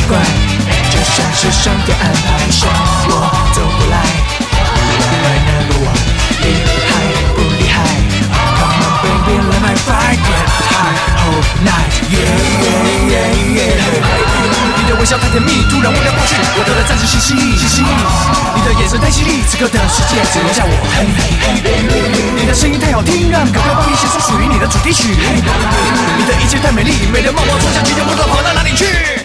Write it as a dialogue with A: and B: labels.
A: 怪，就像是上天安排，向我走过来。来number one， 厉害不厉害 ？Come on baby, let my fire get high whole night, yeah yeah yeah。你的微笑太甜蜜，突然忘掉过去，我得了暂时信息。你的眼神太犀利，此刻的世界只留下我。你的声音太好听，让哥哥帮你写出属于你的主题曲。你的一切太美丽，美得让我坐下去，就不知道跑到哪里去。